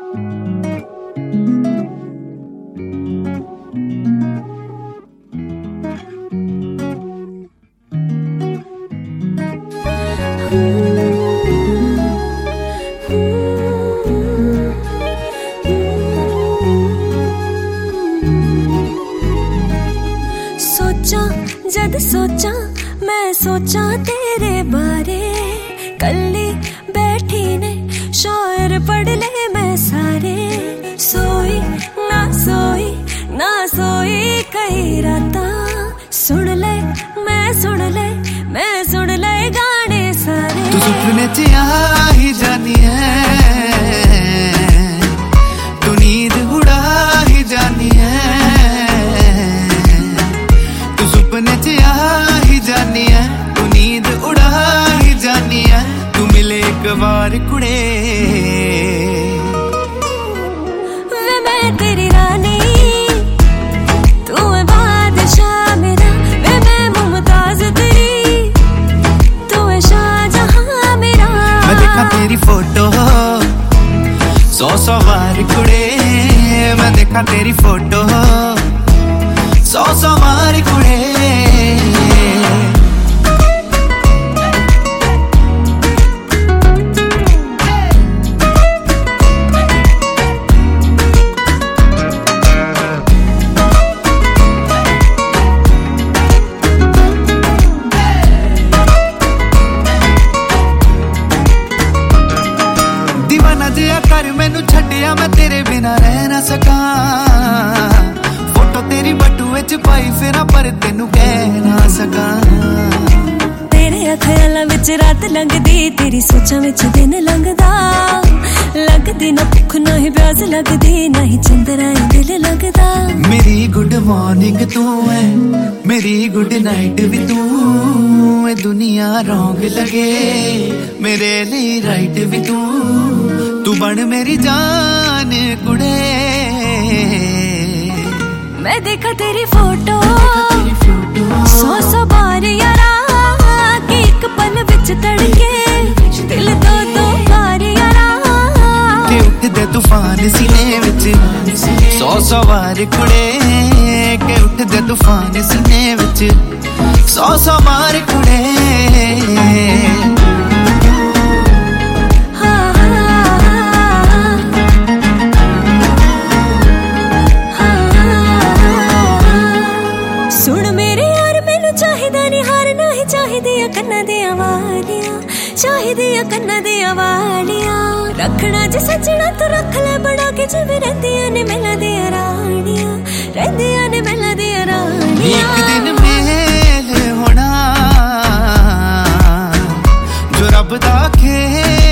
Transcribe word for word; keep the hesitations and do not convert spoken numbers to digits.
सोचा जद सोचा मैं सोचा तेरे बारे, कल्ली बैठी ने शायर पढ़ ले मैं सारे। सोई ना सोई ना सोई कई राता, सुन ले मैं सुन ले मैं सुन ले गाने सारे। तू सुपने च आ ही जानी है, तू नींद उड़ा ही जानी है, तू सुपने च आ ही जानी है, तू नींद उड़ा ही जानी है। तू मिले एक बार कुड़े वे मैं तेरी रानी, तू है बादशाह मेरा, वे मैं मुमताज तेरी, तू है शाहजहां मेरा। मैं देखा तेरी फोटो सौ सौ बार कुड़े, मैं देखा तेरी फोटो सौ सौ बार कुड़े। दीवाना जिया कर मैनू छड्डिया, मैं तेरे बिना रह ना सका। फोटो तेरी बटुए च पाई फिर पर तेनू कह ना सका। तेरे ख्यालां विच रात लंघदी, तेरी सोचां विच दिन लंघदा। लगदी ना भुख ना ही प्यास लगदी, ना ही चंदरा दिल लगदा। मेरी गुड मॉर्निंग तू है, मेरी गुड नाइट भी तू है। दुनिया रॉन्ग लगे मेरे लिए राइट भी तू, तू बन मेरी जान कुड़े। मैं देखा तेरी फोटो सौ सौ बार यारा, कि एक पल विच तड़के दिल दो दो बार यारा। के उठदे तूफान सीने विच सौ सौ बार कुड़े, के उठदे तूफान सीने विच सौ सौ बार कुड़े। कन्ना दिया वालियां चाहिदिया, कन्ना दिया वालियां रखना जे सजना तू रख ले बड़ा के, जिवें रहंदियां ने मेला दिया रानियां, रहंदियां ने मेला दिया रानियां। एक दिन मेल होना जो रब दा खेल